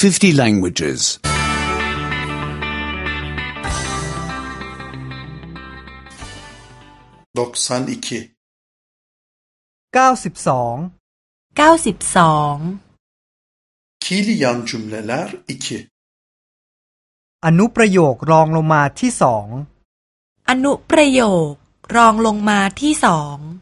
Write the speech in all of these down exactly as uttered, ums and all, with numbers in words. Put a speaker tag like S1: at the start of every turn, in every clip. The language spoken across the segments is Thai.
S1: fifty languages.
S2: doksan iki
S3: เก้าสิบสอง
S4: เก้าสิบสอง
S2: Fiili yan cümleler iki
S3: อนุประโยครองลงมาที่สอง
S4: อนุประโยครองลงมาที่สอง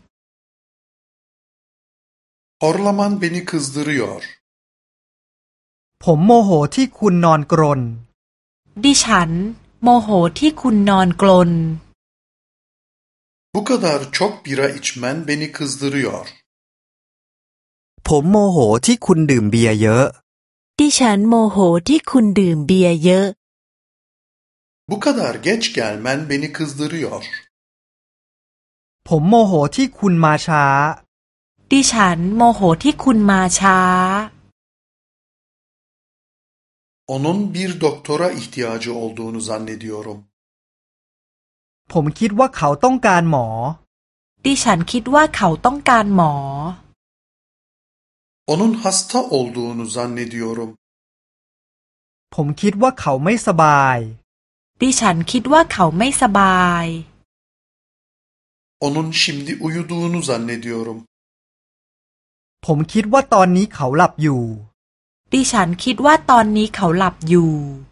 S2: Horlaman beni kızdırıyor.
S3: ผมโมโหที่คุณนอนกรน
S4: ดิฉันโมโหที่คุณนอนกรน
S2: Bu kadar çok bira içmen beni kızdırıyor.
S5: ผมโมโหที่คุณดื่มเบียร์เยอะ
S6: ดิฉันโมโหที่คุณดื่มเบียร์เยอะ
S2: Bu kadar geç gelmen beni kızdırıyor.
S3: ผมโมโหที่คุณมาช้า
S4: ดิฉันโมโหที่คุณมาช้า
S2: Onun bir doktora ihtiyacı olduğunu zannediyorum.
S3: ผมคิดว่าเขาต้องการหมอ
S4: ดิฉันคิดว่าเขาต้องการหมอ
S2: Onun hasta olduğunu zannediyorum.
S3: ผมคิดว่าเขาไม่สบาย
S4: ดิฉันคิดว่าเขาไม่สบาย
S2: Onun şimdi uyuduğunu zannediyorum.
S3: ผมคิดว่าตอนนี้เขาหลับอยู่
S4: ดิฉันคิดว่าตอนนี้เขาหลับอยู่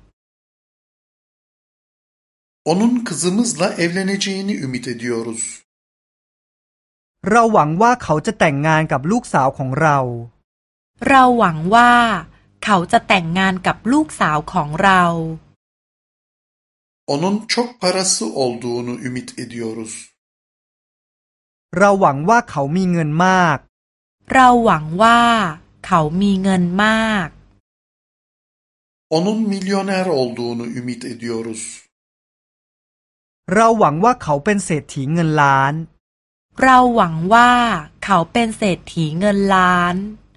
S2: Onun kızımızla evleneceğini ümit ediyoruz.
S3: เราหวังว่าเขาจะแต่งงานกับลูกสาวของเรา
S4: เราหวังว่าเขาจะแต่งงานกับลูกสาวของเรา
S2: Onun çok parası olduğunu ümit ediyoruz.
S3: เราหวังว่าเขามีเงินมาก
S4: เราหวังว่าเขามีเงินมาก
S2: Onun milyoner olduğunu ümit ediyoruz.
S3: เราหวังว่าเขาเป็นเศรษฐีเงินล้าน
S4: เราหวังว่าเขาเป็นเศรษฐีเงินล้าน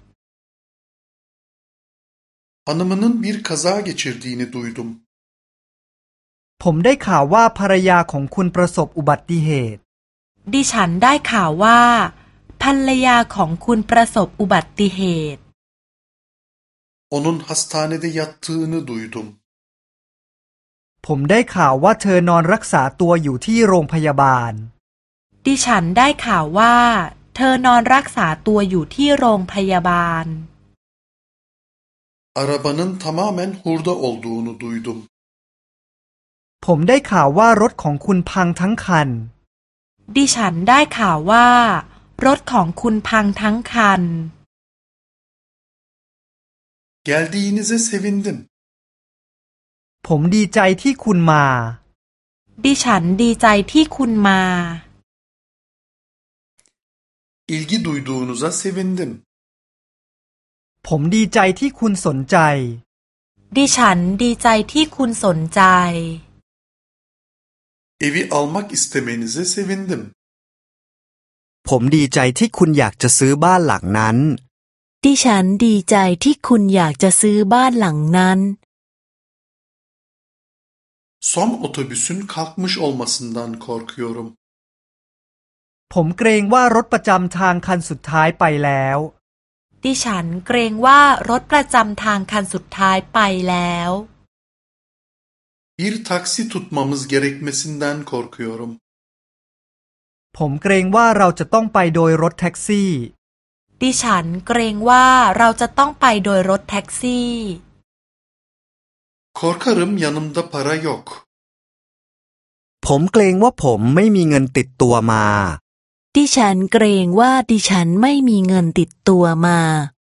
S2: Hanımının bir kaza geçirdiğini duydum.
S3: ผมได้ข่าวว่าภรรยาของคุณประสบอุบัติเหตุ
S4: ดิฉันได้ข่าวว่าภรรยาของคุณประสบอุบัติเหตุ
S2: Onun hastanede yattığını duydum.
S3: ผมได้ข่าวว่าเธอนอนรักษาตัวอยู่ที่โรงพยาบาล
S4: ดิฉันได้ข่าวว่าเธอนอนรักษาตัวอยู่ที่โรงพยาบาล
S2: Arabanın tamamen hurda olduğunu duydum.
S3: ผมได้ข่าวว่ารถของคุณพังทั้งคัน
S4: ดิฉันได้ข่าวว่ารถของคุณพังทั้งคัน
S2: Geldiğinize sevindim.
S3: ผมดีใจที่คุณมา
S4: ดิฉันดีใจที่คุณมา
S2: İlgi duyduğunuza sevindim.
S3: ผมดีใจที่คุณสนใจ
S4: ดิฉันดีใจที่คุณสนใจ
S2: Evi almak istemenize sevindim.
S5: ผมดีใจที่คุณอยากจะซื้อบ้านหลังนั้น
S6: ดิฉันดีใจที่คุณอยากจะซื้อบ้านหลังนั้น
S2: Son otobüsün kalkmış olmasından korkuyorum.
S3: ผมเกรงว่ารถประจำทางคันสุดท้ายไปแล้ว
S4: ดิฉันเกรงว่ารถประจำทางคันสุดท้ายไปแล้ว
S2: Bir taksi tutmamız gerekmesinden korkuyorum.
S3: ผมเกรงว่าเราจะต้องไปโดยรถแท็กซี่
S4: ดิฉันเกรงว่าเราจะต้องไปโดยรถแท็กซี่
S2: Korkarım yanımda para yok.
S5: ผมเกรงว่าผมไม่มีเงินติดตัวมา
S6: ดิฉันเกรงว่าดิฉันไม่มีเงินติดตัวมา